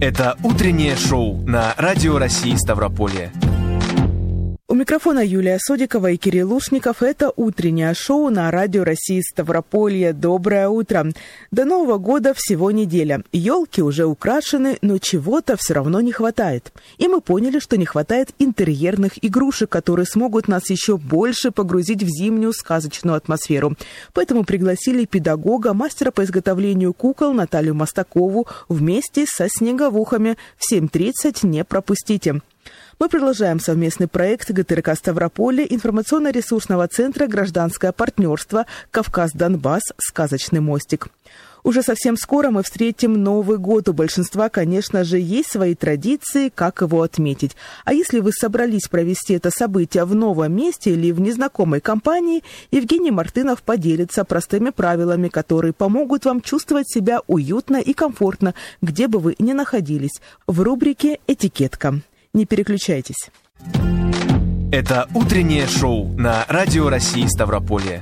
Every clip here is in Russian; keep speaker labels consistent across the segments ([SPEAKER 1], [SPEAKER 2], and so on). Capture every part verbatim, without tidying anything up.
[SPEAKER 1] Это утреннее шоу на Радио России Ставрополье.
[SPEAKER 2] У микрофона Юлия Содикова и Кирилл Лушников. Это утреннее шоу на Радио России Ставрополье. Доброе утро. До Нового года всего неделя. Елки уже украшены, но чего-то все равно не хватает. И мы поняли, что не хватает интерьерных игрушек, которые смогут нас еще больше погрузить в зимнюю сказочную атмосферу. Поэтому пригласили педагога, мастера по изготовлению кукол Наталью Мостакову вместе со снеговухами. В семь тридцать не пропустите. Мы продолжаем совместный проект ГТРК Ставрополье, информационно-ресурсного центра «Гражданское партнерство Кавказ-Донбасс. Сказочный мостик». Уже совсем скоро мы встретим Новый год. У большинства, конечно же, есть свои традиции, как его отметить. А если вы собрались провести это событие в новом месте или в незнакомой компании, Евгений Мартынов поделится простыми правилами, которые помогут вам чувствовать себя уютно и комфортно, где бы вы ни находились, в рубрике «Этикетка». Не переключайтесь.
[SPEAKER 1] Это утреннее шоу на Радио России Ставрополье.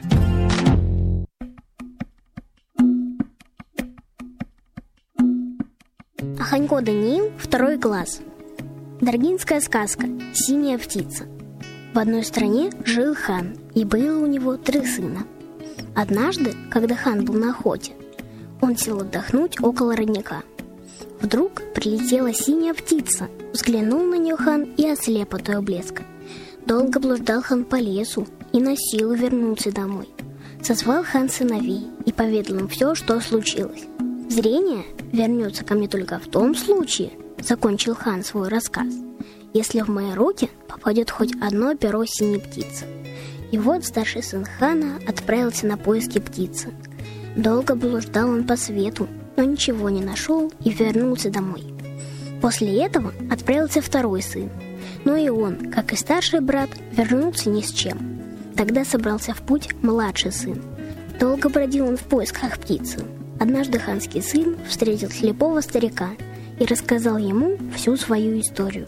[SPEAKER 3] Аханько Даниил, второй класс. Даргинская сказка «Синяя птица». В одной стране жил хан, и было у него три сына. Однажды, когда хан был на охоте, он сел отдохнуть около родника. Вдруг прилетела синяя птица. Взглянул на нее хан и ослеп от ее блеска. Долго блуждал хан по лесу и на силу вернулся домой. Созвал хан сыновей и поведал им все, что случилось. «Зрение вернется ко мне только в том случае, — закончил хан свой рассказ, — если в мои руки попадет хоть одно перо синей птицы». И вот старший сын хана отправился на поиски птицы. Долго блуждал он по свету, но ничего не нашел и вернулся домой. После этого отправился второй сын, но и он, как и старший брат, вернулся ни с чем. Тогда собрался в путь младший сын. Долго бродил он в поисках птицы. Однажды ханский сын встретил слепого старика и рассказал ему всю свою историю.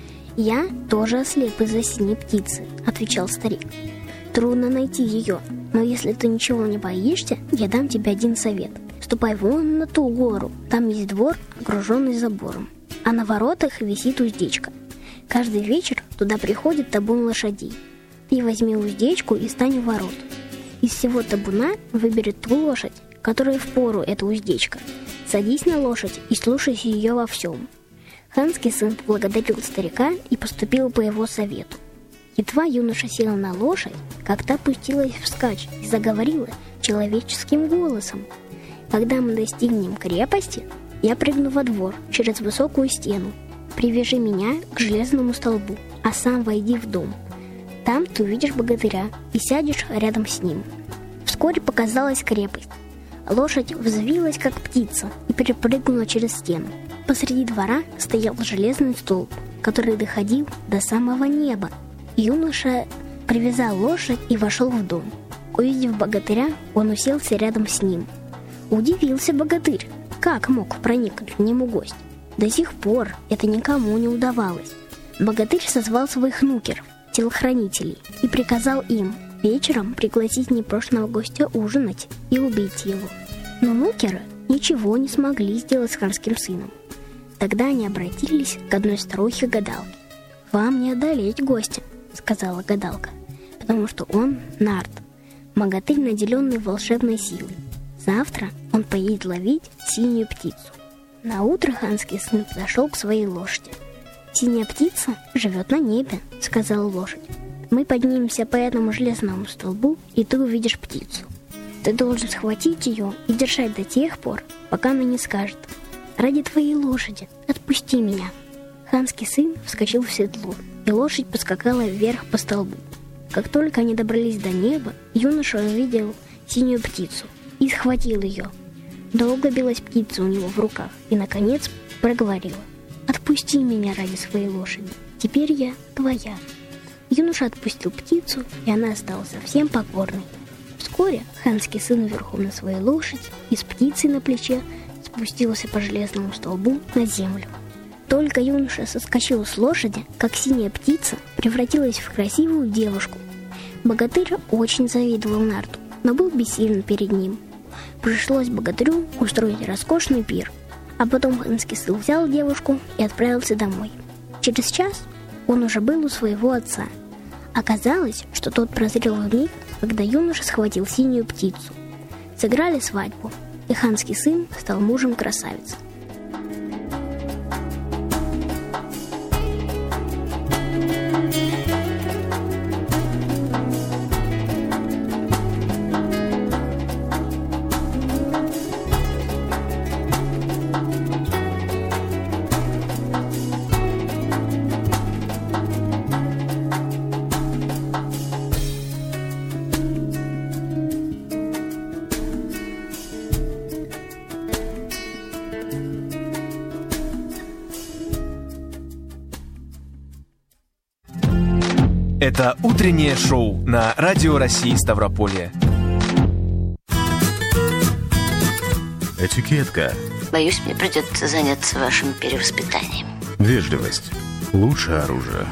[SPEAKER 3] «Я тоже ослеп из-за синей птицы», — отвечал старик. «Трудно найти ее, но если ты ничего не боишься, я дам тебе один совет. Ступай вон на ту гору, там есть двор, окруженный забором, а на воротах висит уздечка. Каждый вечер туда приходит табун лошадей. Ты возьми уздечку и стань у ворот. Из всего табуна выбери ту лошадь, которой впору эта уздечка. Садись на лошадь и слушайся ее во всем». Ханский сын поблагодарил старика и поступил по его совету. Едва юноша сел на лошадь, как та пустилась вскачь и заговорила человеческим голосом. «Когда мы достигнем крепости, я прыгну во двор через высокую стену. Привяжи меня к железному столбу, а сам войди в дом. Там ты увидишь богатыря и сядешь рядом с ним». Вскоре показалась крепость. Лошадь взвилась, как птица, и перепрыгнула через стену. Посреди двора стоял железный столб, который доходил до самого неба. Юноша привязал лошадь и вошел в дом. Увидев богатыря, он уселся рядом с ним. Удивился богатырь, как мог проникнуть к нему гость. До сих пор это никому не удавалось. Богатырь созвал своих нукеров, телохранителей, и приказал им вечером пригласить непрошенного гостя ужинать и убить его. Но нукеры ничего не смогли сделать с ханским сыном. Тогда они обратились к одной старухе-гадалке. «Вам не одолеть гостя, — сказала гадалка, — потому что он нарт, богатырь, наделенный волшебной силой. Завтра он поедет ловить синюю птицу». Наутро ханский сын подошел к своей лошади. «Синяя птица живет на небе, — сказала лошадь. Мы поднимемся по этому железному столбу, и ты увидишь птицу. Ты должен схватить ее и держать до тех пор, пока она не скажет: ради твоей лошади, отпусти меня». Ханский сын вскочил в седло, и лошадь поскакала вверх по столбу. Как только они добрались до неба, юноша увидел синюю птицу и схватил ее. Долго билась птица у него в руках и, наконец, проговорила: «Отпусти меня ради своей лошади, теперь я твоя». Юноша отпустил птицу, и она стала совсем покорной. Вскоре ханский сын верхом на своей лошади и с птицей на плече спустился по железному столбу на землю. Только юноша соскочил с лошади, как синяя птица превратилась в красивую девушку. Богатырь очень завидовал нарту, но был бессилен перед ним. Пришлось богатырю устроить роскошный пир, А потом ханский сын взял девушку и отправился домой. Через час он уже был у своего отца. Оказалось, что тот прозрел в миг, когда юноша схватил синюю птицу. Сыграли свадьбу, и ханский сын стал мужем красавицы.
[SPEAKER 1] Это утреннее шоу на Радио России Ставрополье.
[SPEAKER 4] Этикетка.
[SPEAKER 5] Боюсь, мне придется заняться вашим перевоспитанием.
[SPEAKER 4] Вежливость. Лучшее оружие.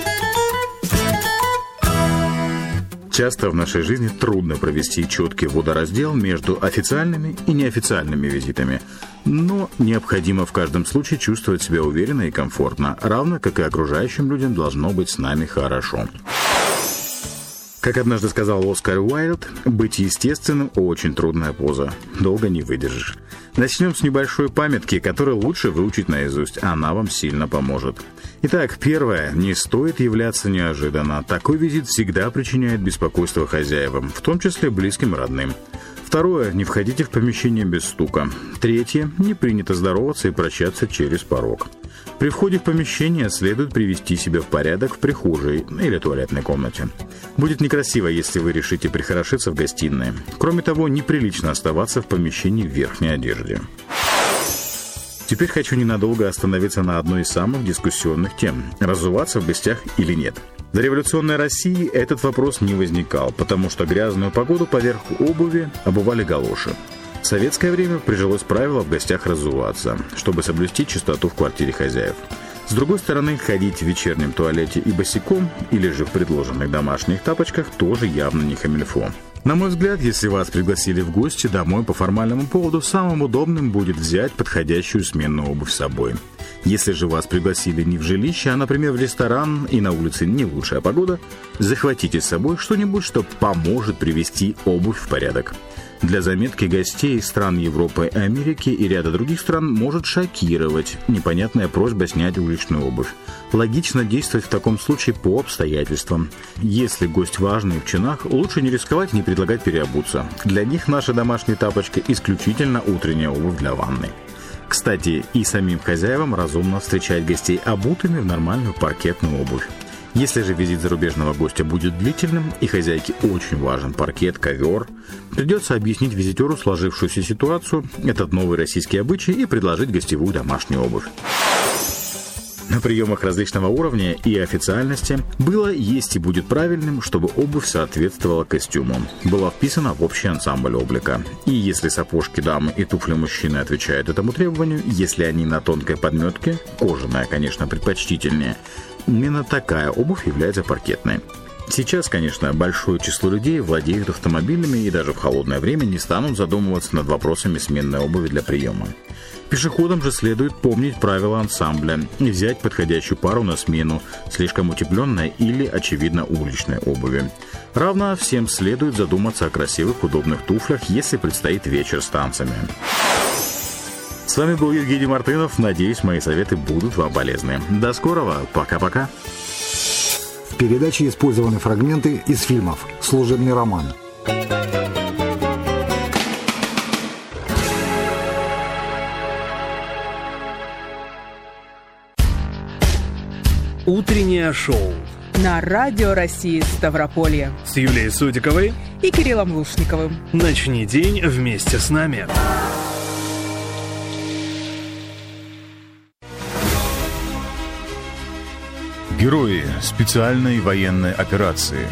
[SPEAKER 4] Часто в нашей жизни трудно провести четкий водораздел между официальными и неофициальными визитами. Но необходимо в каждом случае чувствовать себя уверенно и комфортно, равно как и окружающим людям должно быть с нами хорошо. Как однажды сказал Оскар Уайльд, быть естественным – очень трудная поза. Долго не выдержишь. Начнем с небольшой памятки, которую лучше выучить наизусть. Она вам сильно поможет. Итак, первое. Не стоит являться неожиданно. Такой визит всегда причиняет беспокойство хозяевам, в том числе близким и родным. Второе. Не входите в помещение без стука. Третье. Не принято здороваться и прощаться через порог. При входе в помещение следует привести себя в порядок в прихожей или туалетной комнате. Будет некрасиво, если вы решите прихорошиться в гостиной. Кроме того, неприлично оставаться в помещении в верхней одежде. Теперь хочу ненадолго остановиться на одной из самых дискуссионных тем – разуваться в гостях или нет. В дореволюционной России этот вопрос не возникал, потому что грязную погоду поверх обуви обували галоши. В советское время прижилось правило в гостях разуваться, чтобы соблюсти чистоту в квартире хозяев. С другой стороны, ходить в вечернем туалете и босиком, или же в предложенных домашних тапочках, тоже явно не камильфо. На мой взгляд, если вас пригласили в гости домой по формальному поводу, самым удобным будет взять подходящую сменную обувь с собой. Если же вас пригласили не в жилище, а, например, в ресторан, и на улице не лучшая погода, захватите с собой что-нибудь, что поможет привести обувь в порядок. Для заметки гостей из стран Европы, Америки и ряда других стран может шокировать непонятная просьба снять уличную обувь. Логично действовать в таком случае по обстоятельствам. Если гость важный в чинах, лучше не рисковать и не предлагать переобуться. Для них наши домашние тапочки исключительно утренняя обувь для ванны. Кстати, и самим хозяевам разумно встречать гостей обутыми в нормальную паркетную обувь. Если же визит зарубежного гостя будет длительным и хозяйке очень важен паркет, ковер, придется объяснить визитеру сложившуюся ситуацию, этот новый российский обычай, и предложить гостевую домашнюю обувь. На приемах различного уровня и официальности было, есть и будет правильным, чтобы обувь соответствовала костюму, была вписана в общий ансамбль облика. И если сапожки дамы и туфли мужчины отвечают этому требованию, если они на тонкой подметке, кожаная, конечно, предпочтительнее, именно такая обувь является паркетной. Сейчас, конечно, большое число людей владеют автомобилями и даже в холодное время не станут задумываться над вопросами сменной обуви для приема. Пешеходам же следует помнить правила ансамбля и взять подходящую пару на смену, слишком утепленной или, очевидно, уличной обуви. Равно всем следует задуматься о красивых, удобных туфлях, если предстоит вечер с танцами. С вами был Евгений Мартынов. Надеюсь, мои советы будут вам полезны. До скорого. Пока-пока.
[SPEAKER 6] В передаче использованы фрагменты из фильмов «Служебный роман».
[SPEAKER 7] Утреннее шоу
[SPEAKER 2] На Радио России Ставрополье
[SPEAKER 7] с Юлией Судиковой
[SPEAKER 2] и Кириллом Лушниковым.
[SPEAKER 7] Начни день вместе с нами.
[SPEAKER 4] Герои специальной военной операции.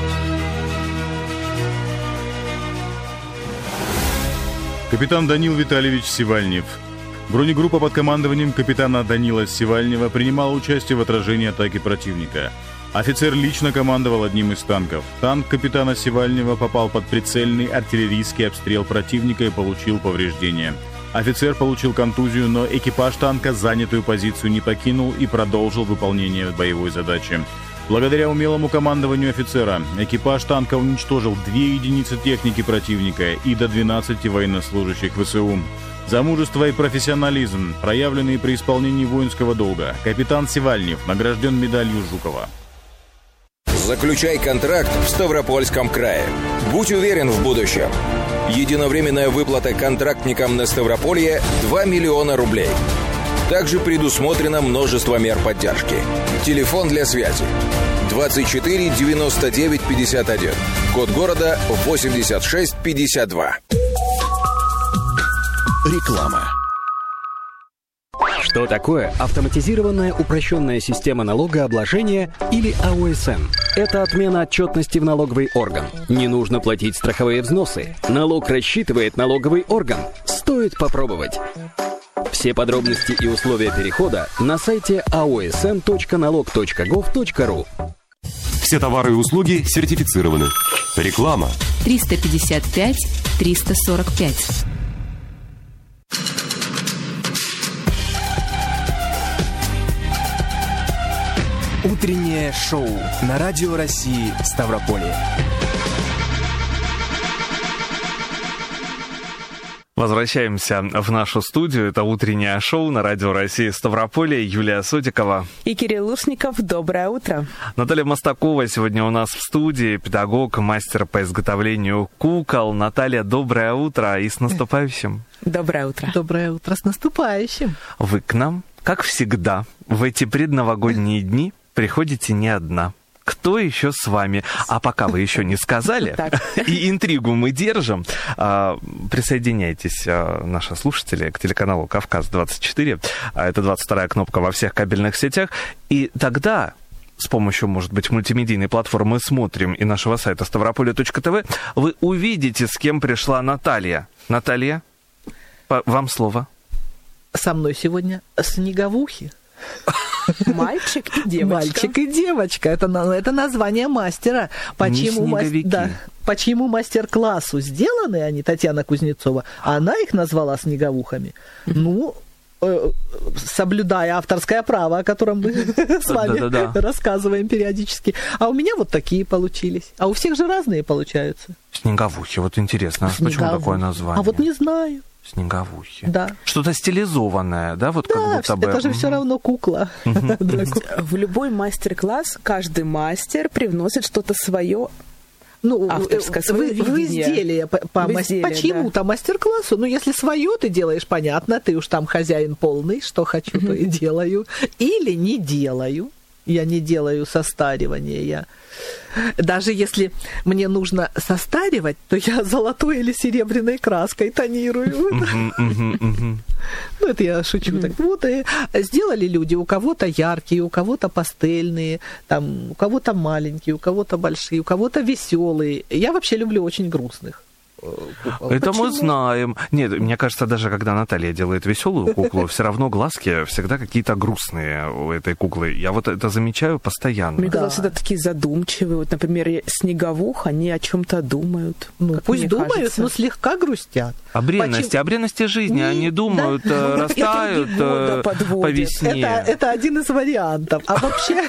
[SPEAKER 4] Капитан Данил Витальевич Севальнев. Бронегруппа под командованием капитана Данила Севальнева принимала участие в отражении атаки противника. Офицер лично командовал одним из танков. Танк капитана Севальнева попал под прицельный артиллерийский обстрел противника и получил повреждения. Офицер получил контузию, но экипаж танка занятую позицию не покинул и продолжил выполнение боевой задачи. Благодаря умелому командованию офицера экипаж танка уничтожил две единицы техники противника и до двенадцати военнослужащих ВСУ. За мужество и профессионализм, проявленные при исполнении воинского долга, капитан Севальнев награжден медалью Жукова.
[SPEAKER 8] Заключай контракт в Ставропольском крае. Будь уверен в будущем. Единовременная выплата контрактникам на Ставрополье – два миллиона рублей. Также предусмотрено множество мер поддержки. Телефон для связи двадцать четыре девяносто девять пятьдесят один. Код города восемьдесят шесть пятьдесят два.
[SPEAKER 9] Реклама. Что такое автоматизированная упрощенная система налогообложения или А О С Н? Это отмена отчетности в налоговый орган. Не нужно платить страховые взносы. Налог рассчитывает налоговый орган. Стоит попробовать. Все подробности и условия перехода на сайте а о эс эн точка налог точка гов точка ру.
[SPEAKER 10] Все товары и услуги сертифицированы. Реклама.
[SPEAKER 11] триста пятьдесят пять триста сорок пять.
[SPEAKER 1] Утреннее шоу на Радио России Ставрополье.
[SPEAKER 7] Возвращаемся в нашу студию. Это утреннее шоу на Радио России Ставрополье. Юлия Содикова
[SPEAKER 2] и Кирилл Лушников. Доброе утро.
[SPEAKER 7] Наталья Мостакова сегодня у нас в студии, педагог, мастер по изготовлению кукол. Наталья, доброе утро и с наступающим.
[SPEAKER 2] Доброе утро.
[SPEAKER 12] Доброе утро, с наступающим.
[SPEAKER 7] Вы к нам, как всегда, в эти предновогодние дни приходите не одна. Кто еще с вами? А пока вы еще не сказали, и интригу мы держим, присоединяйтесь, наши слушатели, к телеканалу «Кавказ двадцать четыре». Это двадцать вторая кнопка во всех кабельных сетях. И тогда с помощью, может быть, мультимедийной платформы «Смотрим» и нашего сайта ставрополье точка тэ вэ вы увидите, с кем пришла Наталья. Наталья, вам слово.
[SPEAKER 12] Со мной сегодня снеговухи.
[SPEAKER 2] Мальчик и девочка.
[SPEAKER 12] Мальчик и девочка. Это, это название мастера. По чьему, мас... да, по чьему мастер-классу сделаны они, Татьяна Кузнецова, она их назвала снеговухами. Ну, э, соблюдая авторское право, о котором мы с вами рассказываем периодически. А у меня вот такие получились. А у всех же разные получаются.
[SPEAKER 7] Снеговухи. Вот интересно, почему такое название?
[SPEAKER 12] А вот не знаю.
[SPEAKER 7] Снеговухи.
[SPEAKER 12] Да.
[SPEAKER 7] Что-то стилизованное, да? Вот
[SPEAKER 12] да,
[SPEAKER 7] как будто бы.
[SPEAKER 12] Это же все равно кукла.
[SPEAKER 2] В любой мастер-класс каждый мастер привносит что-то свое.
[SPEAKER 12] Ну,
[SPEAKER 2] авторское, свое
[SPEAKER 12] в, в изделие по, по, по чьему-то да. мастер-классу. Ну, если свое ты делаешь, понятно, ты уж там хозяин полный, что хочу, то и делаю. Или не делаю. Я не делаю состаривания. Я... Даже если мне нужно состаривать, то я золотой или серебряной краской тонирую. Ну, это я шучу. Так вот, и сделали люди, у кого-то яркие, у кого-то пастельные, там, у кого-то маленькие, у кого-то большие, у кого-то веселые. Я вообще люблю очень грустных.
[SPEAKER 7] Кукол. Это Почему? Мы знаем. Нет, мне кажется, даже когда Наталья делает веселую куклу, все равно глазки всегда какие-то грустные у этой куклы. Я вот это замечаю постоянно.
[SPEAKER 2] Мне кажется, это такие задумчивые. Вот, например, снеговух, они о чем-то думают.
[SPEAKER 12] Ну, пусть думают, кажется. Но слегка грустят.
[SPEAKER 7] О бренности, Почему? О бренности жизни. Не, они думают, да? Растают это по весне.
[SPEAKER 12] Это, это один из вариантов. А вообще,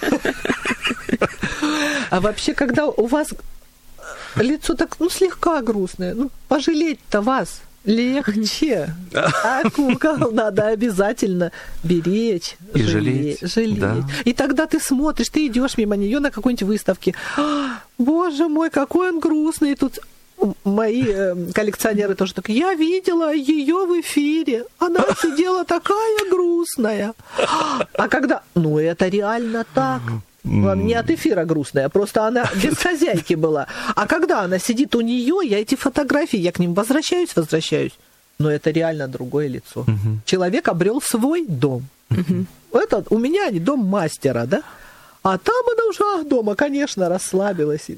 [SPEAKER 12] а вообще, когда у вас лицо так, ну, слегка грустное. Ну, пожалеть-то вас легче. А кукол надо обязательно беречь.
[SPEAKER 7] И жалеть.
[SPEAKER 12] жалеть. Да. И тогда ты смотришь, ты идешь мимо нее на какой-нибудь выставке. Боже мой, какой он грустный. И тут мои э, коллекционеры тоже так. Я видела ее в эфире. Она сидела такая грустная. А когда... Ну, это реально так. Не от эфира грустная, просто она без хозяйки была. А когда она сидит у нее, я эти фотографии, я к ним возвращаюсь, возвращаюсь. Но это реально другое лицо. Uh-huh. Человек обрел свой дом. Uh-huh. Это у меня не дом мастера, да? А там она уже ах, дома, конечно, расслабилась.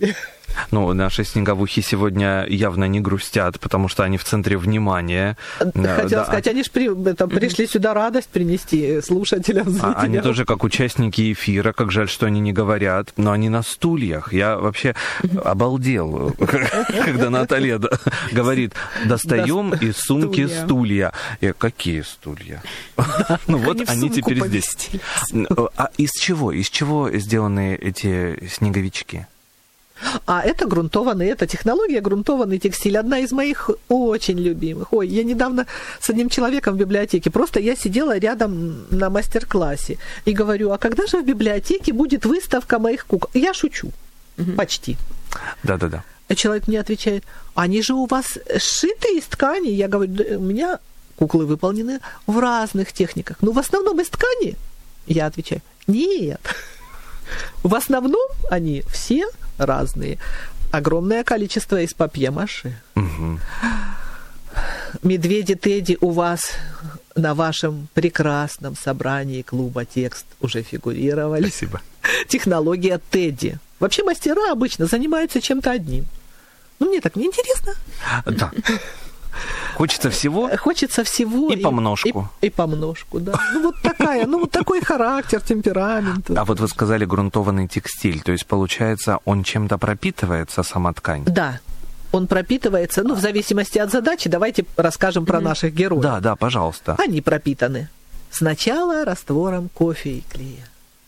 [SPEAKER 7] Ну, наши снеговухи сегодня явно не грустят, потому что они в центре внимания.
[SPEAKER 12] Хотела
[SPEAKER 7] да.
[SPEAKER 12] сказать, они же при, это, пришли сюда радость принести слушателям, зрителям.
[SPEAKER 7] А, они тоже как участники эфира, как жаль, что они не говорят, но они на стульях. Я вообще обалдел, когда Наталья говорит, достаем из сумки стулья. Я, какие стулья? Ну вот они теперь здесь. А из чего? Из чего сделаны эти снеговички?
[SPEAKER 12] А это грунтованный, это технология грунтованный текстиль. Одна из моих очень любимых. Ой, я недавно с одним человеком в библиотеке, просто я сидела рядом на мастер-классе и говорю, а когда же в библиотеке будет выставка моих кукол? Я шучу, угу. Почти.
[SPEAKER 7] Да-да-да.
[SPEAKER 12] А человек мне отвечает, они же у вас сшиты из ткани? Я говорю, да, у меня куклы выполнены в разных техниках. Ну, в основном из ткани? Я отвечаю, нет. В основном они все разные. Огромное количество из папье-маше. Угу. Медведи Тедди у вас на вашем прекрасном собрании клуба «Текст» уже фигурировали.
[SPEAKER 7] Спасибо. Технология
[SPEAKER 12] Тедди. Вообще мастера обычно занимаются чем-то одним. Ну, мне так неинтересно.
[SPEAKER 7] Да. Хочется всего.
[SPEAKER 12] Хочется всего.
[SPEAKER 7] И, и помножку.
[SPEAKER 12] И, и помножку, да. Ну, вот такая, ну, вот такой характер, темперамент.
[SPEAKER 7] А вот вы сказали грунтованный текстиль, то есть, получается, он чем-то пропитывается, сама ткань?
[SPEAKER 12] Да. Он пропитывается, ну, в зависимости от задачи. Давайте расскажем про mm-hmm. наших героев.
[SPEAKER 7] Да, да, пожалуйста.
[SPEAKER 12] Они пропитаны. Сначала раствором кофе и клея.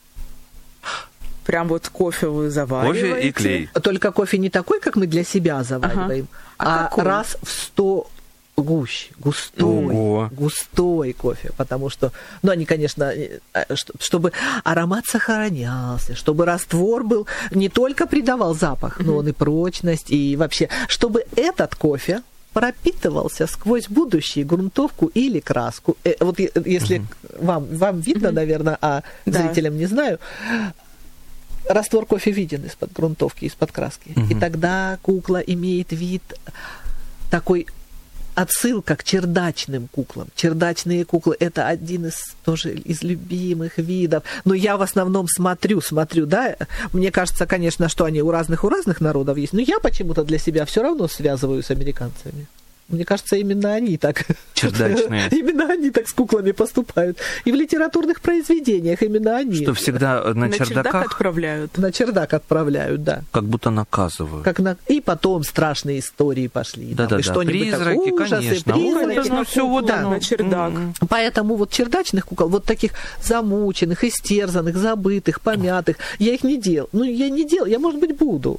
[SPEAKER 2] Прям вот кофе вы завариваете.
[SPEAKER 7] Кофе и клей.
[SPEAKER 12] Только кофе не такой, как мы для себя завариваем, ага. а, а раз в сто гуще, густой, Ого. густой кофе, потому что, ну, они, конечно, чтобы аромат сохранялся, чтобы раствор был, не только придавал запах, mm-hmm. но он и прочность, и вообще, чтобы этот кофе пропитывался сквозь будущую грунтовку или краску. Вот если mm-hmm. вам, вам видно, mm-hmm. наверное, а да. зрителям не знаю, раствор кофе виден из-под грунтовки, из-под краски. Mm-hmm. И тогда кукла имеет вид такой отсылка к чердачным куклам. Чердачные куклы – это один из тоже из любимых видов. Но я в основном смотрю, смотрю, да. Мне кажется, конечно, что они у разных, у разных народов есть. Но я почему-то для себя все равно связываю с американцами. Мне кажется, именно они так...
[SPEAKER 7] Чердачные.
[SPEAKER 12] Именно они так с куклами поступают. И в литературных произведениях именно они.
[SPEAKER 7] Что всегда на,
[SPEAKER 2] на
[SPEAKER 7] чердаках...
[SPEAKER 2] чердак отправляют.
[SPEAKER 12] На чердак отправляют, да.
[SPEAKER 7] Как будто наказывают.
[SPEAKER 12] Как на... И потом страшные истории пошли.
[SPEAKER 7] Да-да-да, призраки,
[SPEAKER 12] ужасы,
[SPEAKER 7] конечно.
[SPEAKER 12] Призраки,
[SPEAKER 2] ну, все вот да, на чердак.
[SPEAKER 12] Mm-hmm. Поэтому вот чердачных кукол, вот таких замученных, истерзанных, забытых, помятых, я их не делал. Ну, я не делал, я, может быть, буду.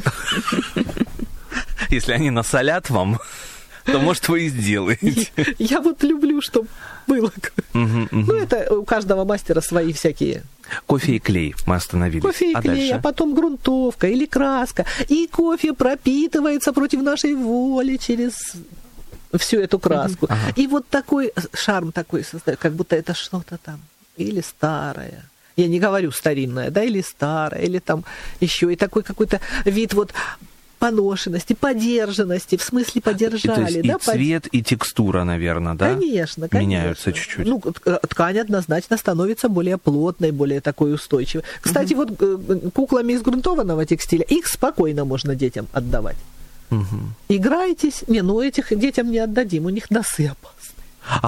[SPEAKER 7] Если они насолят вам... то, может, вы и сделаете.
[SPEAKER 12] Я вот люблю, чтобы было. Uh-huh, uh-huh. Ну, это у каждого мастера свои всякие.
[SPEAKER 7] Кофе и клей мы остановились.
[SPEAKER 12] Кофе и
[SPEAKER 7] а
[SPEAKER 12] клей,
[SPEAKER 7] дальше?
[SPEAKER 12] А потом грунтовка или краска. И кофе пропитывается против нашей воли через всю эту краску. Uh-huh. Uh-huh. И вот такой шарм такой создает, как будто это что-то там или старое. Я не говорю старинное, да, или старое, или там еще и такой какой-то вид вот поношенности, подержанности, в смысле подержали.
[SPEAKER 7] И, то есть
[SPEAKER 12] да,
[SPEAKER 7] и цвет, под... и текстура, наверное, да?
[SPEAKER 12] Конечно, конечно.
[SPEAKER 7] Меняются чуть-чуть.
[SPEAKER 12] Ну, ткань однозначно становится более плотной, более такой устойчивой. Кстати, угу. вот куклами из грунтованного текстиля, их спокойно можно детям отдавать. Угу. Играйтесь. Не, ну этих детям не отдадим, у них носы опасные.
[SPEAKER 7] А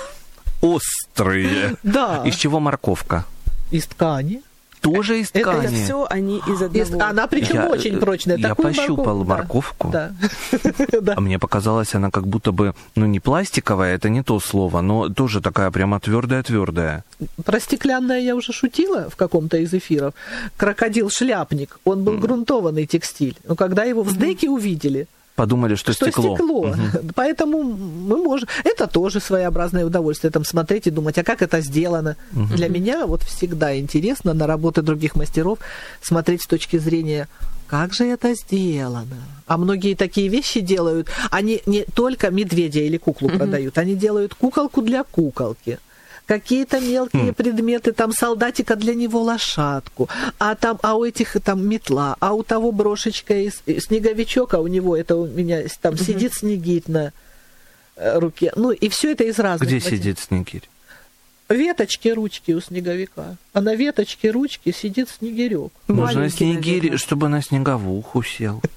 [SPEAKER 7] острые.
[SPEAKER 12] Да.
[SPEAKER 7] Из чего морковка?
[SPEAKER 12] Из ткани.
[SPEAKER 7] Тоже из ткани.
[SPEAKER 2] Это все они из одного.
[SPEAKER 12] Она причем
[SPEAKER 7] я,
[SPEAKER 12] очень прочная.
[SPEAKER 7] Я
[SPEAKER 12] Такую
[SPEAKER 7] пощупал
[SPEAKER 12] морковку.
[SPEAKER 7] морковку. Да. А мне показалось, она как будто бы, ну не пластиковая, это не то слово, но тоже такая прямо твердая-твердая.
[SPEAKER 12] Про стеклянное я уже шутила в каком-то из эфиров. Крокодил-шляпник, он был mm. грунтованный текстиль. Но когда его в СДЭКе увидели,
[SPEAKER 7] подумали, что, что стекло.
[SPEAKER 12] стекло. Угу. Поэтому мы можем... Это тоже своеобразное удовольствие, там смотреть и думать, а как это сделано. Угу. Для меня вот всегда интересно на работы других мастеров смотреть с точки зрения, как же это сделано. А многие такие вещи делают, они не только медведя или куклу угу. продают, они делают куколку для куколки. Какие-то мелкие mm. предметы, там солдатика для него лошадку, а там, а у этих там метла, а у того брошечка и снеговичок, а у него это у меня там mm-hmm. сидит снегирь на руке. Ну и все это из разных.
[SPEAKER 7] Где сидит снегирь?
[SPEAKER 12] Веточки, ручки у снеговика. А на веточке, ручки сидит снегирек.
[SPEAKER 7] Можно снегирь, чтобы на снеговуху сел.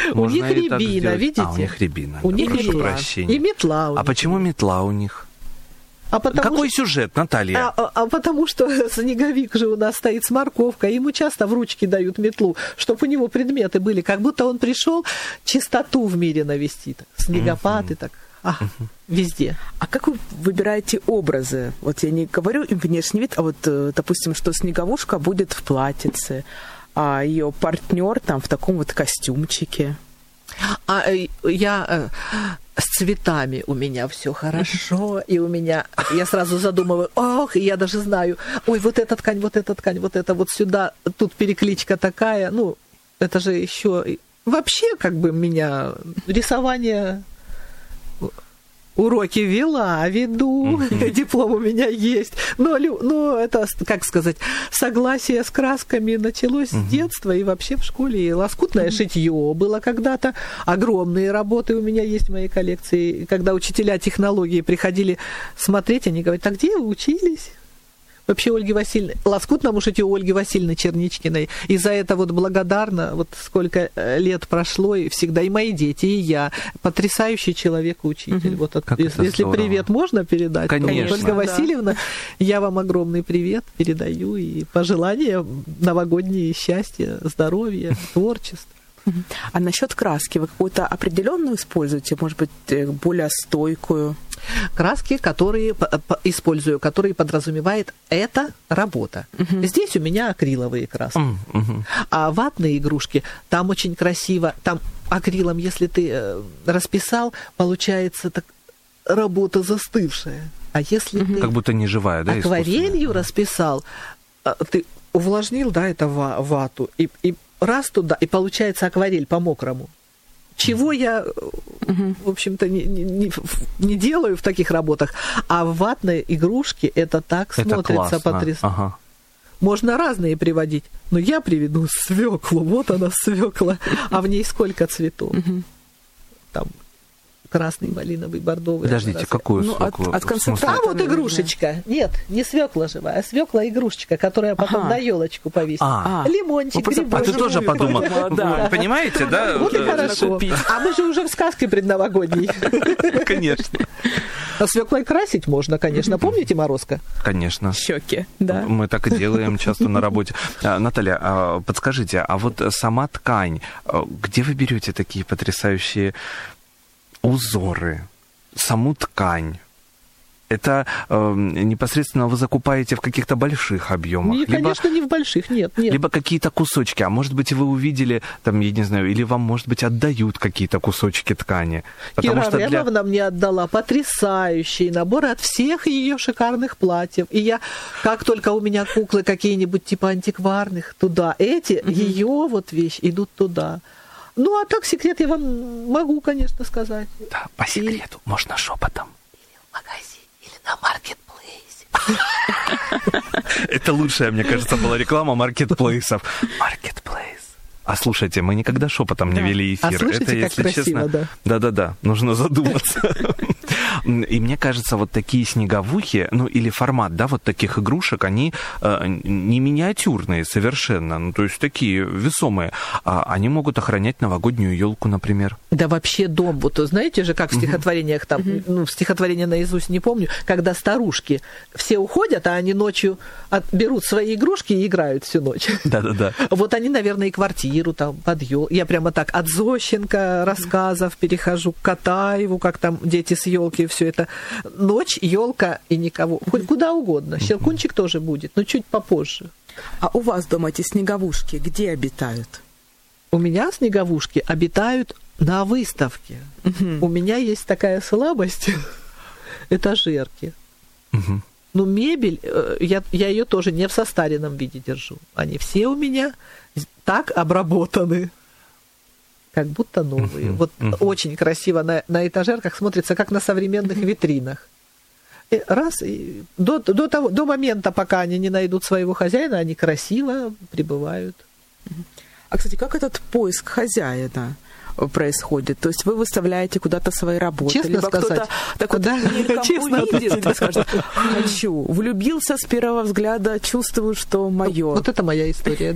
[SPEAKER 12] У них рябина, видите?
[SPEAKER 7] А, у них рябина.
[SPEAKER 12] У них
[SPEAKER 7] рябина.
[SPEAKER 12] И метла у них.
[SPEAKER 7] А почему метла у них?
[SPEAKER 12] А
[SPEAKER 7] Какой
[SPEAKER 12] что...
[SPEAKER 7] сюжет, Наталья?
[SPEAKER 12] А, а, а потому что снеговик же у нас стоит с морковкой, ему часто в ручки дают метлу, чтобы у него предметы были, как будто он пришел чистоту в мире навести. Снегопад и так. А, uh-huh. Везде.
[SPEAKER 2] А как вы выбираете образы? Вот я не говорю им внешний вид, а вот, допустим, что Снеговушка будет в платьице, а ее партнер там в таком вот костюмчике.
[SPEAKER 12] А я с цветами у меня все хорошо, и у меня я сразу задумываю, ох, я даже знаю, ой, вот эта ткань, вот эта ткань, вот это вот сюда, тут перекличка такая, ну, это же еще вообще как бы меня рисование. Уроки вела, веду, mm-hmm. диплом у меня есть. Но, но это, как сказать, согласие с красками началось mm-hmm. с детства и вообще в школе. И лоскутное mm-hmm. шитье было когда-то. Огромные работы у меня есть в моей коллекции. Когда учителя технологии приходили смотреть, они говорят, а где вы учились? Вообще Ольги Васильевны, лоскутному шитью Ольги Васильевны Черничкиной. И за это вот благодарна, вот сколько лет прошло, и всегда и мои дети, и я. Потрясающий человек и учитель. Угу. Вот от, если, если привет можно передать,
[SPEAKER 7] конечно,
[SPEAKER 12] то Ольга Васильевна, да. Я вам огромный привет передаю и пожелания новогодние счастья, здоровья, творчества.
[SPEAKER 2] А насчет краски вы какую-то определенную используете, может быть, более стойкую?
[SPEAKER 12] Краски, которые использую, которые подразумевает эта работа. Uh-huh. Здесь у меня акриловые краски. Uh-huh. А ватные игрушки, там очень красиво, там акрилом, если ты расписал, получается так работа застывшая. А если uh-huh. ты
[SPEAKER 7] как будто не живая, да,
[SPEAKER 12] акварелью расписал, ты увлажнил, да, это вату, и, и раз туда, и получается акварель по-мокрому. Чего я, uh-huh. в общем-то, не, не, не делаю в таких работах. А в ватной игрушке это так это смотрится потрясающе. Ага. Можно разные приводить, но я приведу свеклу. Вот она свекла. А в ней сколько цветов? Uh-huh. Там красный, малиновый, бордовый.
[SPEAKER 7] Подождите, какую
[SPEAKER 12] ну,
[SPEAKER 7] свеклу?
[SPEAKER 12] От, от концентрата. А вот игрушечка. Нет, не свекла живая, а свекла игрушечка, которая потом ага. на елочку повесит. А. Лимончик,
[SPEAKER 7] ну,
[SPEAKER 12] грибочек.
[SPEAKER 7] А ты тоже подумала, да. Понимаете, да?
[SPEAKER 12] Вот и хорошо. А мы же уже в сказке предновогодней.
[SPEAKER 7] Конечно.
[SPEAKER 12] А свеклой красить можно, конечно. Помните, Морозко?
[SPEAKER 7] Конечно.
[SPEAKER 2] Щеки, да.
[SPEAKER 7] Мы так и делаем часто на работе. Наталья, подскажите, а вот сама ткань, где вы берете такие потрясающие узоры, саму ткань? Это э, непосредственно вы закупаете в каких-то больших объемах?
[SPEAKER 12] Нет, либо, конечно, не в больших, нет, нет.
[SPEAKER 7] Либо какие-то кусочки, а может быть, вы увидели, там, я не знаю, или вам, может быть, отдают какие-то кусочки ткани?
[SPEAKER 12] Кира Ревовна для... мне отдала потрясающие наборы от всех ее шикарных платьев. И я, как только у меня куклы какие-нибудь типа антикварных, туда, эти, mm-hmm. ее вот вещи идут туда. Ну, а так секрет я вам могу, конечно, сказать.
[SPEAKER 7] Да, по секрету, и... можно шепотом.
[SPEAKER 12] Или в магазине, или на маркетплейсе.
[SPEAKER 7] Это лучшая, мне кажется, была реклама маркетплейсов. Маркетплейс. А слушайте, мы никогда шепотом не вели эфир.
[SPEAKER 12] А слушайте,
[SPEAKER 7] это,
[SPEAKER 12] как
[SPEAKER 7] если
[SPEAKER 12] красиво,
[SPEAKER 7] честно,
[SPEAKER 12] да.
[SPEAKER 7] Да-да-да, нужно задуматься. И мне кажется, вот такие снеговухи, ну или формат, да, вот таких игрушек, они э, не миниатюрные совершенно, ну то есть такие весомые, а они могут охранять новогоднюю елку, например.
[SPEAKER 12] Да вообще дом, вот знаете же, как в стихотворениях там, uh-huh. ну стихотворение наизусть не помню, когда старушки все уходят, а они ночью от, берут свои игрушки и играют всю ночь.
[SPEAKER 7] Да-да-да.
[SPEAKER 12] Вот они, наверное, и квартиру там под ел... Я прямо так от Зощенко рассказов перехожу к Катаеву, как там дети с елки, все это. Ночь, елка и никого. Хоть куда угодно. Щелкунчик тоже будет, но чуть попозже.
[SPEAKER 2] А у вас дома эти снеговушки где обитают?
[SPEAKER 12] У меня снеговушки обитают на выставке. Uh-huh. У меня есть такая слабость этажерки. Uh-huh. Ну, мебель, я, я ее тоже не в состаренном виде держу. Они все у меня так обработаны, как будто новые. Uh-huh. Вот uh-huh. очень красиво на, на этажерках смотрится, как на современных uh-huh. витринах. И раз, и до, до, того, до момента, пока они не найдут своего хозяина, они красиво прибывают.
[SPEAKER 2] Uh-huh. А, кстати, как этот поиск хозяина происходит? То есть вы выставляете куда-то свои работы,
[SPEAKER 12] честно
[SPEAKER 2] либо
[SPEAKER 12] сказать,
[SPEAKER 2] кто-то такой
[SPEAKER 12] да,
[SPEAKER 2] честно увидит и скажет: хочу, влюбился с первого взгляда, чувствую, что мое.
[SPEAKER 12] Вот это моя история, да.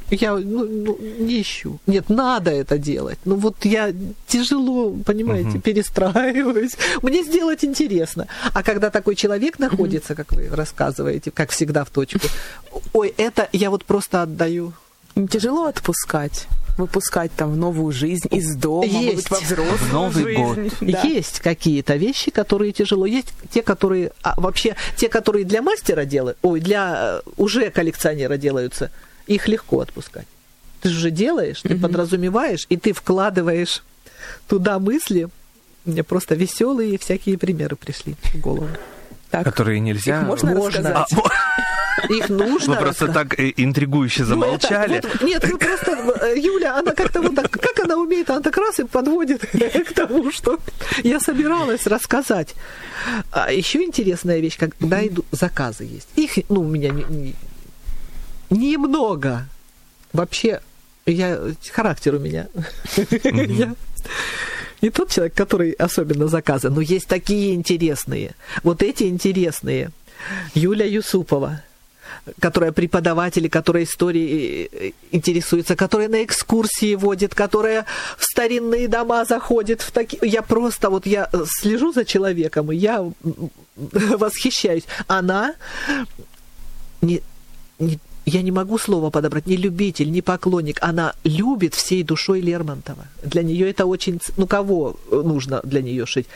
[SPEAKER 12] Я ну, ну, не ищу. Нет, надо это делать. Ну вот я тяжело, понимаете, uh-huh. перестраиваюсь. Мне сделать интересно. А когда такой человек находится, uh-huh. как вы рассказываете, как всегда в точку, ой, это я вот просто отдаю.
[SPEAKER 2] Тяжело отпускать. Выпускать там в новую жизнь из дома,
[SPEAKER 12] есть.
[SPEAKER 2] Во взрослую
[SPEAKER 7] в Новый
[SPEAKER 2] жизнь.
[SPEAKER 7] год.
[SPEAKER 12] Да. Есть какие-то вещи, которые тяжело. Есть те, которые... А вообще, те, которые для мастера делают, ой, для уже коллекционера делаются, их легко отпускать. Ты же уже делаешь, ты mm-hmm. подразумеваешь, и ты вкладываешь туда мысли. Мне просто веселые всякие примеры пришли в голову.
[SPEAKER 2] Так.
[SPEAKER 7] Которые нельзя...
[SPEAKER 2] Их можно, можно. рассказать?
[SPEAKER 12] А, их нужно.
[SPEAKER 7] Вы просто так интригующе замолчали.
[SPEAKER 12] Ну, это, вот, нет, вы просто... Юля, она как-то вот так... Как она умеет, она так раз и подводит к тому, что я собиралась рассказать. А еще интересная вещь, когда идут заказы есть. Их, ну, у меня не, не, немного. Вообще, я... Характер у меня. Я... Не тот человек, который особенно заказы, но есть такие интересные. Вот эти интересные. Юля Юсупова, которая преподаватель, которая историей интересуется, которая на экскурсии водит, которая в старинные дома заходит. В таки... Я просто вот я слежу за человеком, и я восхищаюсь. Она не, не я не могу слова подобрать, не любитель, не поклонник. Она любит всей душой Лермонтова. Для нее это очень... Ну, кого нужно для нее шить?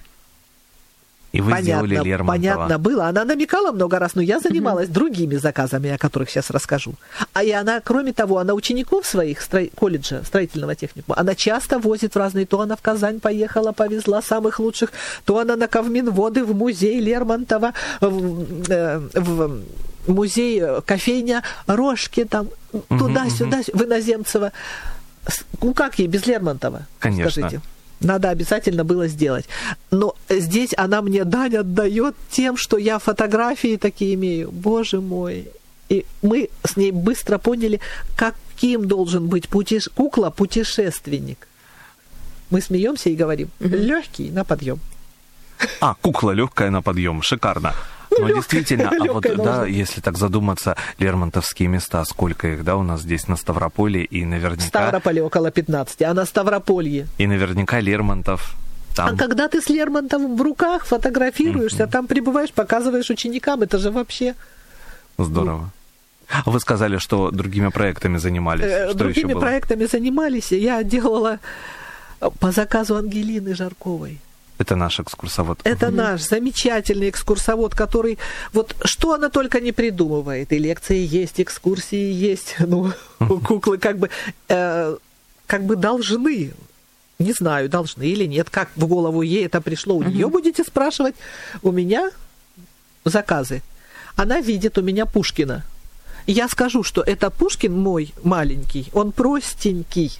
[SPEAKER 7] И вы
[SPEAKER 12] понятно,
[SPEAKER 7] сделали Лермонтова.
[SPEAKER 12] Понятно было. Она намекала много раз, но я занималась mm-hmm. другими заказами, о которых сейчас расскажу. А и она, кроме того, она учеников своих стро... колледжа, строительного техникума, она часто возит в разные... То она в Казань поехала, повезла самых лучших, то она на Ковминводы в музей Лермонтова, в... Э, в музей, кофейня, рожки там, uh-huh, туда-сюда, uh-huh. в Иноземцево. Ну, как ей без Лермонтова?
[SPEAKER 7] Конечно.
[SPEAKER 12] Скажите. Надо обязательно было сделать. Но здесь она мне дань отдает тем, что я фотографии такие имею. Боже мой. И мы с ней быстро поняли, каким должен быть путеш... кукла-путешественник. Мы смеемся и говорим, uh-huh. легкий на подъем.
[SPEAKER 7] А, кукла легкая на подъем. Шикарно. Но лёгкая, действительно, а вот да, если так задуматься, лермонтовские места, сколько их, да, у нас здесь на Ставрополье, и наверняка...
[SPEAKER 12] В Ставрополе около пятнадцати, а на Ставрополье.
[SPEAKER 7] И наверняка Лермонтов там...
[SPEAKER 12] А когда ты с Лермонтовым в руках фотографируешься, mm-hmm. там прибываешь, показываешь ученикам, это же вообще...
[SPEAKER 7] Здорово. А вы сказали, что другими проектами занимались. Что
[SPEAKER 12] другими
[SPEAKER 7] еще было?
[SPEAKER 12] проектами занимались, я делала по заказу Ангелины Жарковой.
[SPEAKER 7] Это наш экскурсовод.
[SPEAKER 12] Это угу. наш замечательный экскурсовод, который... Вот что она только не придумывает. И лекции есть, экскурсии есть. Ну, куклы как бы... Э, как бы должны... Не знаю, должны или нет. Как в голову ей это пришло. У угу. нее будете спрашивать. У меня заказы. Она видит у меня Пушкина. Я скажу, что это Пушкин мой маленький. Он простенький.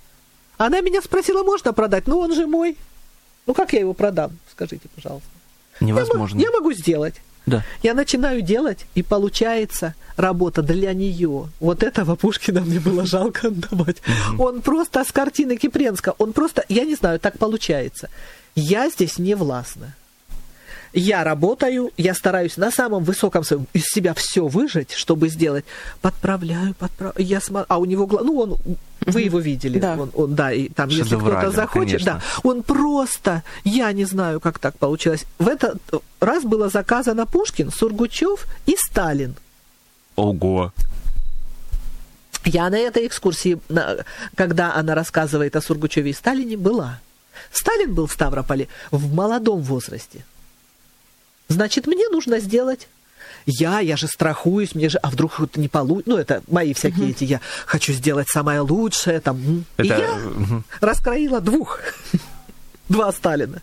[SPEAKER 12] Она меня спросила, можно продать? Ну, он же мой. Ну, как я его продам? Скажите, пожалуйста.
[SPEAKER 7] Невозможно.
[SPEAKER 12] Я, я могу сделать.
[SPEAKER 7] Да.
[SPEAKER 12] Я начинаю делать, и получается работа для нее. Вот этого Пушкина мне было жалко отдавать. Mm-hmm. Он просто с картины Кипренска. Он просто, я не знаю, так получается. Я здесь не властна. Я работаю, я стараюсь на самом высоком своем из себя все выжать, чтобы сделать. Подправляю, подправляю. Я см... А у него... Ну, он... Вы его видели. Да, он, он, да и там, если кто-то захочет... Да, он просто... Я не знаю, как так получилось. В этот раз было заказано Пушкин, Сургучев и Сталин.
[SPEAKER 7] Ого!
[SPEAKER 12] Я на этой экскурсии, когда она рассказывает о Сургучеве и Сталине, была. Сталин был в Ставрополе в молодом возрасте. Значит, мне нужно сделать... Я, я же страхуюсь, мне же... А вдруг это не получится? Ну, это мои всякие uh-huh. эти... Я хочу сделать самое лучшее, там... Это... И я uh-huh. раскроила двух. Два Сталина.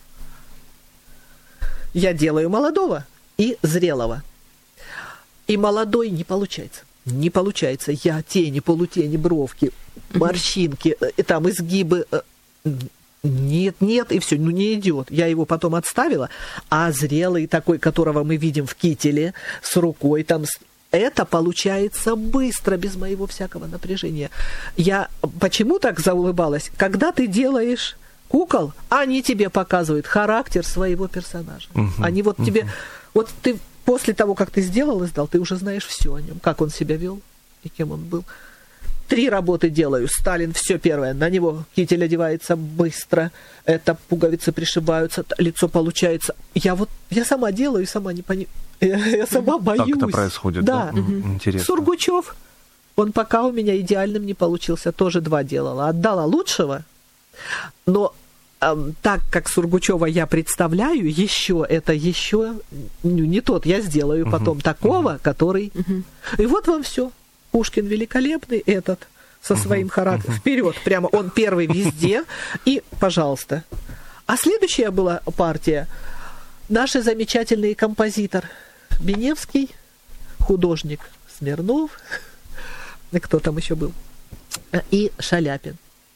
[SPEAKER 12] Я делаю молодого и зрелого. И молодой не получается. Не получается. Я тени, полутени, бровки, uh-huh. морщинки, там изгибы... Нет, нет, и все, ну не идет. Я его потом отставила, а зрелый такой, которого мы видим в кителе, с рукой там, это получается быстро, без моего всякого напряжения. Я почему так заулыбалась? Когда ты делаешь кукол, они тебе показывают характер своего персонажа. Uh-huh, они вот uh-huh. тебе... Вот ты после того, как ты сделал и сдал, ты уже знаешь все о нем, как он себя вел и кем он был. три работы делаю. Сталин все первое. На него китель одевается быстро. Это пуговицы пришибаются, лицо получается. Я вот, я сама делаю, сама не понимаю. Я, я сама боюсь.
[SPEAKER 7] Так это происходит, да?
[SPEAKER 12] Да.
[SPEAKER 7] Угу. Интересно. Сургучев,
[SPEAKER 12] он пока у меня идеальным не получился. Тоже два делала. Отдала лучшего, но э, так как Сургучева я представляю, еще это еще не тот. Я сделаю угу. потом такого, угу. который... Угу. И вот вам все. Пушкин великолепный, этот со своим uh-huh, характером. Uh-huh. Вперед, прямо он первый везде. И, пожалуйста. А следующая была партия. Наш замечательный композитор Беневский, художник Смирнов, кто там еще был, и Шаляпин.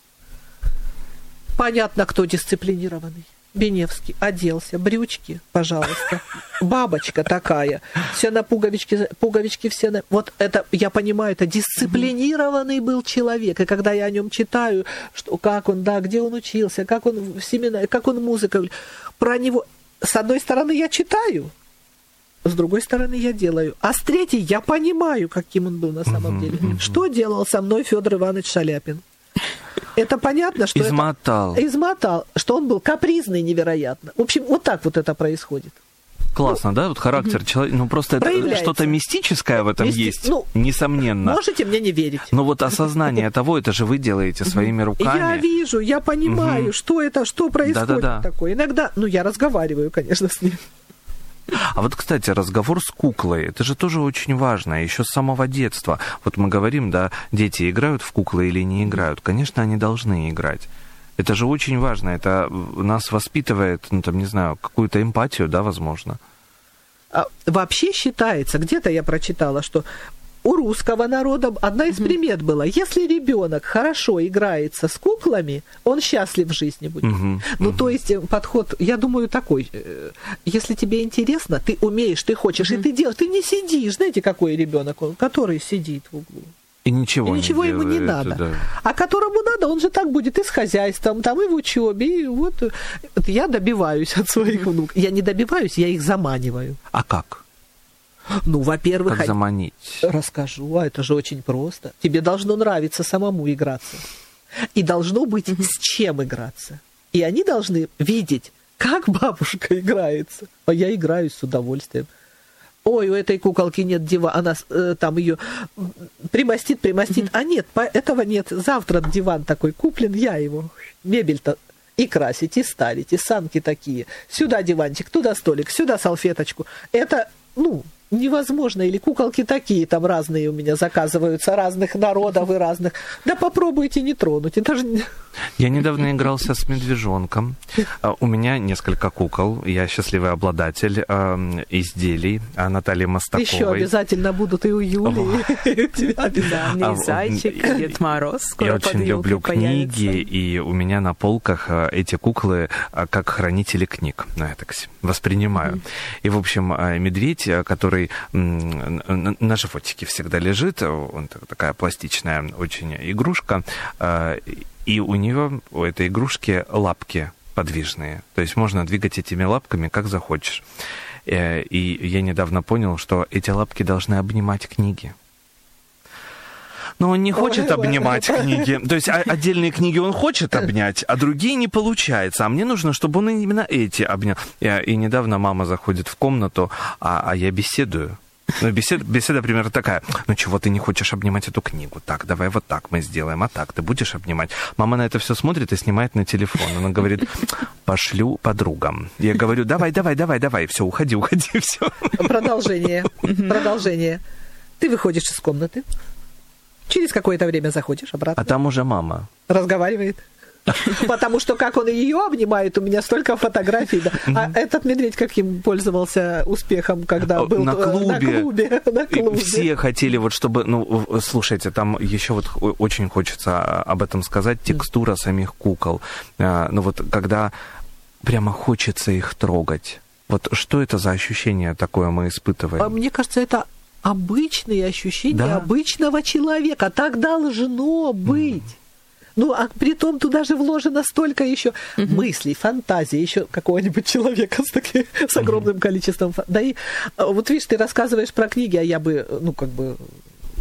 [SPEAKER 12] Понятно, кто дисциплинированный. Беневский оделся, брючки, пожалуйста, бабочка такая, все на пуговички, пуговички все на... Вот это, я понимаю, это дисциплинированный был человек, и когда я о нем читаю, что, как он, да, где он учился, как он в семинаре, как он музыка, про него, с одной стороны, я читаю, с другой стороны, я делаю, а с третьей я понимаю, каким он был на самом деле. Что делал со мной Федор Иванович Шаляпин? Это понятно, что
[SPEAKER 7] измотал.
[SPEAKER 12] Это, измотал, что он был капризный невероятно. В общем, вот так вот это происходит.
[SPEAKER 7] Классно, ну, да? Вот характер угу. человека, ну просто это что-то мистическое в этом Мисти... есть, ну, несомненно.
[SPEAKER 12] Можете мне не верить.
[SPEAKER 7] Но вот осознание того, это же вы делаете своими руками.
[SPEAKER 12] Я вижу, я понимаю, угу. что это, что происходит
[SPEAKER 7] Да-да-да.
[SPEAKER 12] такое. Иногда, ну я разговариваю, конечно, с ним.
[SPEAKER 7] А вот, кстати, разговор с куклой, это же тоже очень важно, еще с самого детства. Вот мы говорим, да, дети играют в куклы или не играют. Конечно, они должны играть. Это же очень важно, это нас воспитывает, ну, там, не знаю, какую-то эмпатию, да, возможно.
[SPEAKER 12] А вообще считается, где-то я прочитала, что у русского народа одна из примет была, если ребенок хорошо играется с куклами, он счастлив в жизни будет. Uh-huh, ну, uh-huh. то есть подход, я думаю, такой, если тебе интересно, ты умеешь, ты хочешь, uh-huh. и ты делаешь, ты не сидишь, знаете, какой ребенок он, который сидит в углу.
[SPEAKER 7] И ничего,
[SPEAKER 12] и ничего
[SPEAKER 7] не
[SPEAKER 12] ему
[SPEAKER 7] делает,
[SPEAKER 12] не надо.
[SPEAKER 7] Да.
[SPEAKER 12] А которому надо, он же так будет и с хозяйством, там, и в учебе. И вот я добиваюсь от своих внуков. Я не добиваюсь, я их заманиваю.
[SPEAKER 7] А как?
[SPEAKER 12] Ну, во-первых...
[SPEAKER 7] Как заманить?
[SPEAKER 12] Расскажу, а это же очень просто. Тебе должно нравиться самому играться. И должно быть с чем играться. И они должны видеть, как бабушка играется. А я играю с удовольствием. Ой, у этой куколки нет дивана, она э, там ее примостит, примостит. А нет, этого нет. Завтра диван такой куплен, я его, мебель-то и красить, и ставить, и санки такие. Сюда диванчик, туда столик, сюда салфеточку. Это, ну... невозможно, или куколки такие там разные у меня заказываются, разных народов и разных. Да попробуйте не тронуть. Это же...
[SPEAKER 7] Я недавно игрался с медвежонком. У меня несколько кукол. Я счастливый обладатель э, изделий Натальи Мостаковой.
[SPEAKER 12] Еще обязательно будут и у Юли, и у тебя
[SPEAKER 2] обязательно. Зайчик, Дед Мороз.
[SPEAKER 7] Я очень люблю книги, и у меня на полках эти куклы как хранители книг. Ну, я так воспринимаю. И, в общем, медведь, который на животике всегда лежит, он такая пластичная очень игрушка, и у нее, у этой игрушки лапки подвижные, то есть можно двигать этими лапками как захочешь. И я недавно понял, что эти лапки должны обнимать книги. Но он не хочет обнимать книги. То есть отдельные книги он хочет обнять, а другие не получается. А мне нужно, чтобы он именно эти обнял. И, и недавно мама заходит в комнату, а, а я беседую. Ну, беседа, беседа примерно такая. Ну, чего ты не хочешь обнимать эту книгу? Так, давай вот так мы сделаем. А так, ты будешь обнимать? Мама на это все смотрит и снимает на телефон. Она говорит, пошлю подругам. Я говорю, давай, давай, давай, давай. Все, уходи, уходи, все.
[SPEAKER 12] Продолжение. Продолжение. Ты выходишь из комнаты. Через какое-то время заходишь обратно.
[SPEAKER 7] А там уже мама.
[SPEAKER 12] Разговаривает. Потому что как он ее обнимает, у меня столько фотографий. Да. А этот медведь каким пользовался успехом, когда был
[SPEAKER 7] на клубе.
[SPEAKER 12] На клубе, на клубе.
[SPEAKER 7] Все хотели, вот чтобы... Ну, слушайте, там еще вот очень хочется об этом сказать, текстура самих кукол. Ну вот когда прямо хочется их трогать. Вот что это за ощущение такое мы испытываем?
[SPEAKER 12] Мне кажется, это... обычные ощущения да. обычного человека. Так должно быть. Mm. Ну, а при том туда же вложено столько еще mm-hmm. мыслей, фантазий, еще какого-нибудь человека с, таки, с огромным mm-hmm. количеством. Да и вот видишь, ты рассказываешь про книги, а я бы, ну, как бы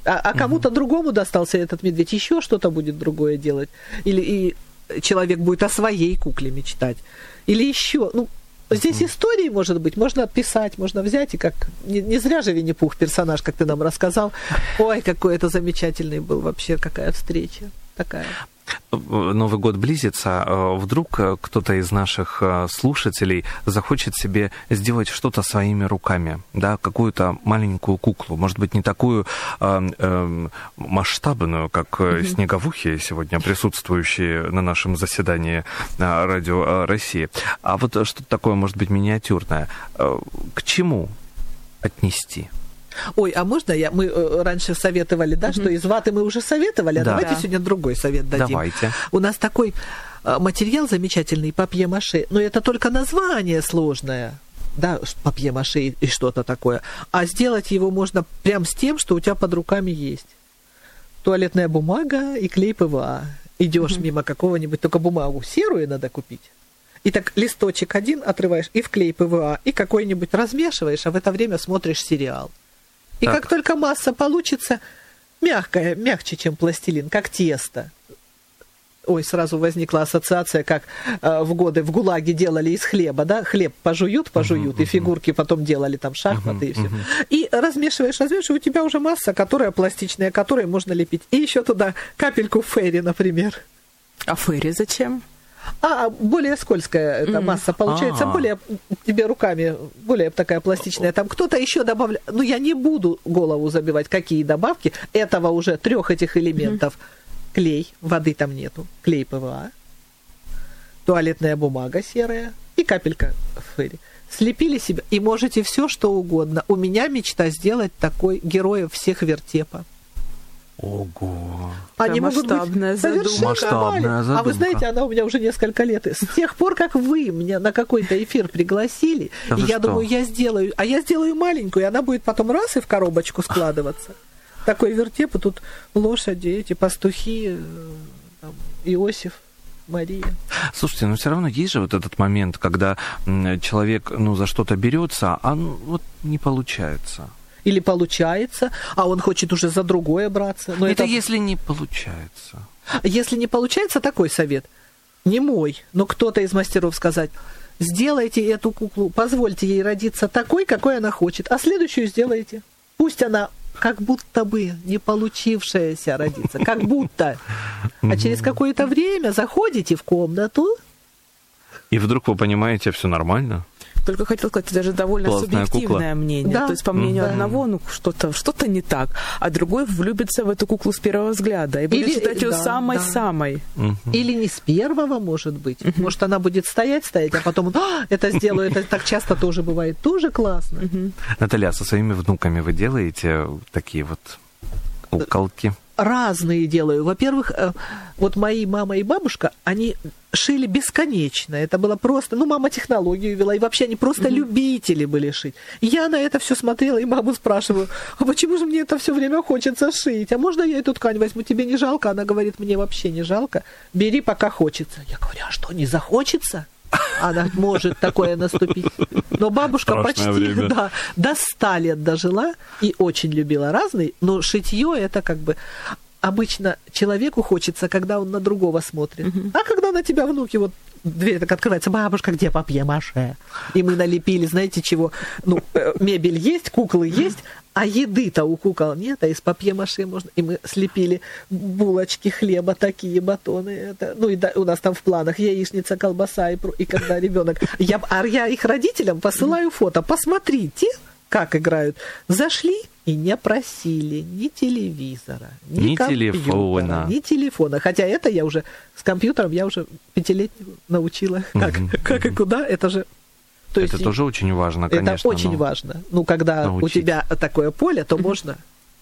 [SPEAKER 12] А, а кому-то угу. другому достался этот медведь, еще что-то будет другое делать. Или и человек будет о своей кукле мечтать. Или еще, ну, здесь угу. истории, может быть, можно писать, можно взять, и как... Не, не зря же Винни-Пух персонаж, как ты нам рассказал. Ой, какой это замечательный был вообще, какая встреча такая.
[SPEAKER 7] Новый год близится, вдруг кто-то из наших слушателей захочет себе сделать что-то своими руками, да, какую-то маленькую куклу, может быть, не такую э, э, масштабную, как mm-hmm. снеговухи, сегодня присутствующие на нашем заседании Радио России, а вот что-то такое, может быть, миниатюрное. К чему отнести?
[SPEAKER 12] Ой, а можно я? Мы раньше советовали, да, mm-hmm. что из ваты мы уже советовали, а да. давайте да. сегодня другой совет дадим.
[SPEAKER 7] Давайте.
[SPEAKER 12] У нас такой материал замечательный, папье-маше, но это только название сложное, да, папье-маше и что-то такое, а сделать его можно прям с тем, что у тебя под руками есть. Туалетная бумага и клей ПВА. Идешь mm-hmm. мимо какого-нибудь, только бумагу серую надо купить. И так листочек один отрываешь и в клей ПВА, и какой-нибудь размешиваешь, а в это время смотришь сериал. И так. Как только масса получится, мягкая, мягче, чем пластилин, как тесто. Ой, сразу возникла ассоциация, как э, в годы в ГУЛАГе делали из хлеба, да, хлеб пожуют, пожуют, uh-huh, и фигурки uh-huh. потом делали там шахматы uh-huh, и все. Uh-huh. И размешиваешь, размешиваешь, у тебя уже масса, которая пластичная, которой можно лепить. И еще туда капельку фэри, например.
[SPEAKER 2] А фэри зачем?
[SPEAKER 12] А, более скользкая эта mm. масса получается, А-а-а. более тебе руками, более такая пластичная. Там кто-то еще добавляет. Ну, я не буду голову забивать, какие добавки. Этого уже трех этих элементов. Mm. Клей, воды там нету. Клей ПВА, туалетная бумага серая и капелька фэри. Слепили себя, и можете все что угодно. У меня мечта сделать такой героев всех вертепа.
[SPEAKER 7] Ого.
[SPEAKER 12] Они могут быть совершенно
[SPEAKER 7] масштабная задумка.
[SPEAKER 12] А вы знаете, она у меня уже несколько лет. С тех пор, как вы меня на какой-то эфир пригласили, да и я что? думаю, я сделаю, а я сделаю маленькую, и она будет потом раз и в коробочку складываться. Такой вертеп, и тут лошади, эти пастухи, там, Иосиф, Мария.
[SPEAKER 7] Слушайте, но все равно есть же вот этот момент, когда человек, ну, за что-то берется, а ну, вот не получается.
[SPEAKER 12] Или получается, а он хочет уже за другое браться. Но
[SPEAKER 7] это,
[SPEAKER 12] это
[SPEAKER 7] если не получается.
[SPEAKER 12] Если не получается, такой совет. Не мой, но кто-то из мастеров сказать: сделайте эту куклу, позвольте ей родиться такой, какой она хочет, а следующую сделайте. Пусть она как будто бы не получившаяся родится, как будто. А через какое-то время заходите в комнату.
[SPEAKER 7] И вдруг вы понимаете, все нормально.
[SPEAKER 2] Только хотел сказать, это даже довольно
[SPEAKER 7] Классная
[SPEAKER 2] субъективное
[SPEAKER 7] кукла.
[SPEAKER 2] мнение.
[SPEAKER 12] Да.
[SPEAKER 2] То есть, по мнению
[SPEAKER 12] да.
[SPEAKER 2] одного, ну, что-то, что-то не так, а другой влюбится в эту куклу с первого взгляда и будет
[SPEAKER 12] Или,
[SPEAKER 2] считать ее
[SPEAKER 12] да,
[SPEAKER 2] самой-самой.
[SPEAKER 12] Да. Или не с первого, может быть. Uh-huh. Может, она будет стоять, стоять, а потом а, это сделаю. Это так часто тоже бывает. Тоже классно.
[SPEAKER 2] Uh-huh.
[SPEAKER 7] Наталья, со своими внуками вы делаете такие вот куколки?
[SPEAKER 12] Разные делаю. Во-первых, вот мои мама и бабушка, они шили бесконечно. Это было просто... Ну, мама технологию вела, и вообще они просто mm-hmm. любители были шить. И я на это все смотрела, и маму спрашиваю: а почему же мне это все время хочется шить? А можно я эту ткань возьму? Тебе не жалко? Она говорит: мне вообще не жалко. Бери, пока хочется. Я говорю: а что, не захочется? Она может такое наступить. Но бабушка
[SPEAKER 7] Страшное
[SPEAKER 12] почти
[SPEAKER 7] время.
[SPEAKER 12] да, до ста лет дожила и очень любила разные, но шитье это как бы обычно человеку хочется, когда он на другого смотрит. Uh-huh. А когда на тебя внуки, вот дверь так открывается: бабушка, где папье-маше? И мы налепили, знаете чего? Ну, мебель есть, куклы есть, а еды-то у кукол нет, а из папье-маше можно. И мы слепили булочки, хлеба, такие батоны. Это, ну, и да, у нас там в планах яичница, колбаса. И, и когда ребенок... Я, а я их родителям посылаю фото. Посмотрите, как играют. Зашли и не просили ни телевизора, ни,
[SPEAKER 7] ни телефона.
[SPEAKER 12] Ни телефона. Хотя это я уже... С компьютером я уже пятилетнего научила. Как, mm-hmm. как и куда. Это же... То
[SPEAKER 7] это есть, тоже очень важно, конечно.
[SPEAKER 12] Это очень
[SPEAKER 7] но...
[SPEAKER 12] важно. Ну, когда научить. У тебя такое поле, то можно...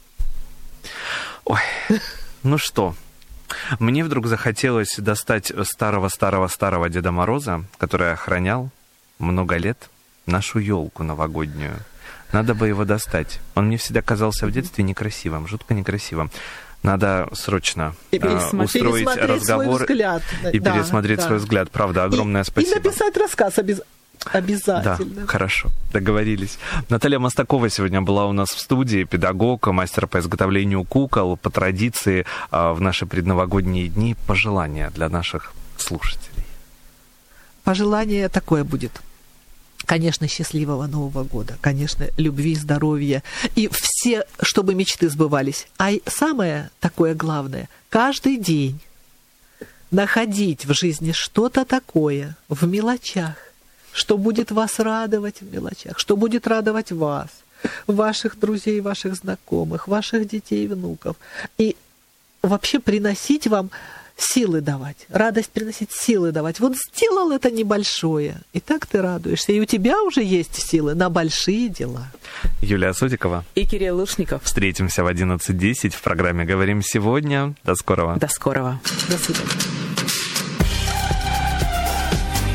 [SPEAKER 7] Ой, ну что, мне вдруг захотелось достать старого-старого-старого Деда Мороза, который охранял много лет нашу елку новогоднюю. Надо бы его достать. Он мне всегда казался в детстве некрасивым, жутко некрасивым. Надо срочно
[SPEAKER 12] и
[SPEAKER 7] э, устроить разговор
[SPEAKER 12] свой взгляд.
[SPEAKER 7] и
[SPEAKER 12] да,
[SPEAKER 7] пересмотреть
[SPEAKER 12] да.
[SPEAKER 7] свой взгляд. Правда, огромное
[SPEAKER 12] и,
[SPEAKER 7] спасибо.
[SPEAKER 12] И написать рассказ обязательно. Обязательно.
[SPEAKER 7] Да, хорошо, договорились. Наталья Мостакова сегодня была у нас в студии, педагог, мастер по изготовлению кукол. По традиции в наши предновогодние дни пожелания для наших слушателей.
[SPEAKER 12] Пожелание такое будет. Конечно, счастливого Нового года, конечно, любви, здоровья. И все, чтобы мечты сбывались. А самое такое главное, каждый день находить в жизни что-то такое в мелочах, что будет вас радовать в мелочах, что будет радовать вас, ваших друзей, ваших знакомых, ваших детей и внуков. И вообще приносить вам силы давать, радость приносить, силы давать. Вот сделал это небольшое, и так ты радуешься. И у тебя уже есть силы на большие дела.
[SPEAKER 7] Юлия Содикова
[SPEAKER 2] и Кирилл Лушников.
[SPEAKER 7] Встретимся в одиннадцать десять в программе «Говорим сегодня». До скорого.
[SPEAKER 2] До скорого.
[SPEAKER 12] До свидания.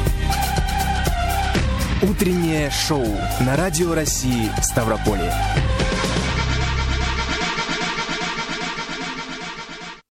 [SPEAKER 1] Утреннее шоу на Радио России Ставрополье.